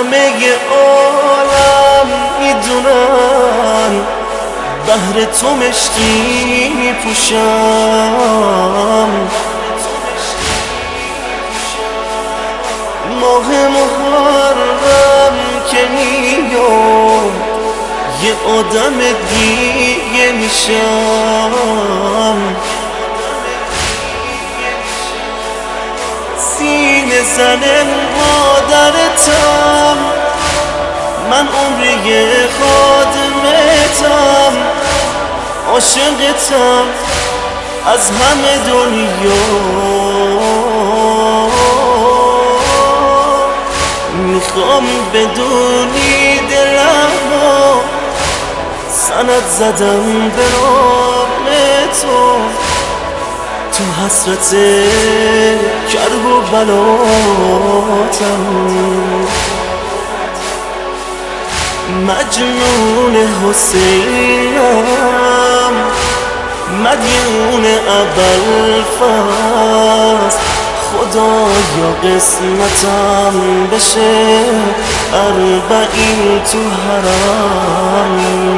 همه عالم میدونن بهر تو مشکی میپوشم. ماه محرم که میاد یه آدم دیگه میشم. سینه زن مادرتم، من عمری خادمتم، عاشقتم از همه دنیا. میخوام بدونی دلمو سند زدم به نام تو، تو حسرت کرب و بلاتم. مجنون حسینم، مدیون ابوالفضل، خدایا قسمتم بشه 40 تو حرم.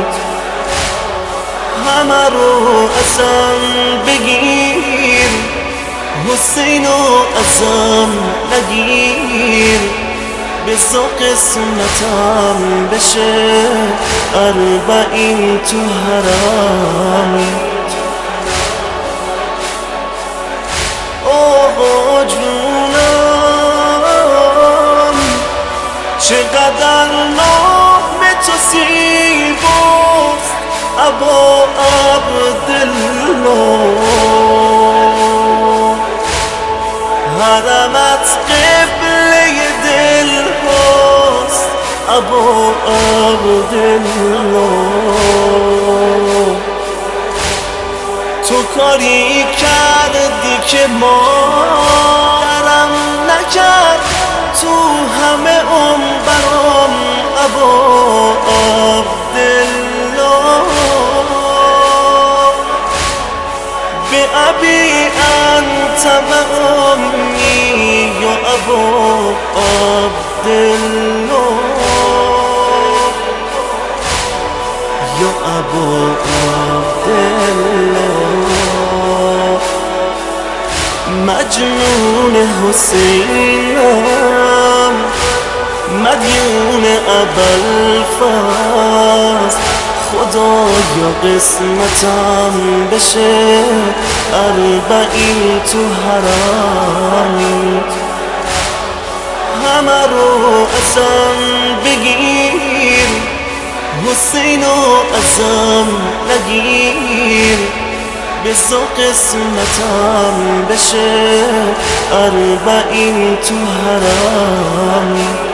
همه رو ازم بگیر، حسینو ازم نگیر، بزا قسمتم بشه 40 تو حرم. آقا جونم چقدر نام تو زیباست، ابا عبدالله. حرمت قبله دل هاست، ابا عبدالله. تو کاری کردی که مادرم نکرد تو همه برام، ابا عبدالله. به ابی انت و امی یا ابا عبدالله، یا ابا عبدالله. مجنون حسینم، مدیون ابوالفضل، خدایا قسمتم بشه 40 تو حرم. همه رو ازم بگیر، حسینو ازم نگیر، بزا قسمتم بشه 40 تو حرم.